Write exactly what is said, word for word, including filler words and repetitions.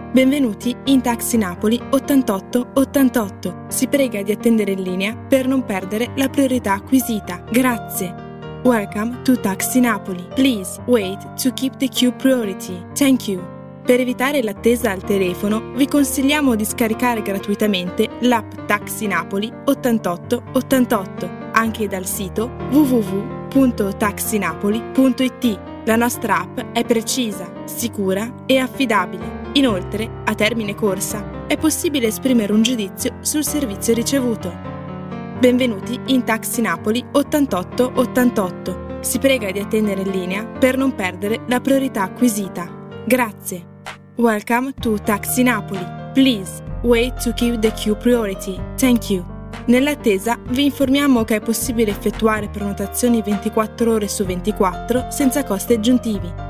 Benvenuti in Taxi Napoli ottantotto ottantotto. Si prega di attendere in linea per non perdere la priorità acquisita. Grazie. Welcome to Taxi Napoli. Please wait to keep the queue priority. Thank you. Per evitare l'attesa al telefono, vi consigliamo di scaricare gratuitamente l'app Taxi Napoli ottantotto ottantotto, anche dal sito w w w punto taxinapoli punto i t. La nostra app è precisa, sicura e affidabile. Inoltre, a termine corsa, è possibile esprimere un giudizio sul servizio ricevuto. Benvenuti in Taxi Napoli ottantotto ottantotto. Si prega di attendere in linea per non perdere la priorità acquisita. Grazie. Welcome to Taxi Napoli. Please wait to keep the queue priority. Thank you. Nell'attesa vi informiamo che è possibile effettuare prenotazioni ventiquattro ore su ventiquattro senza costi aggiuntivi.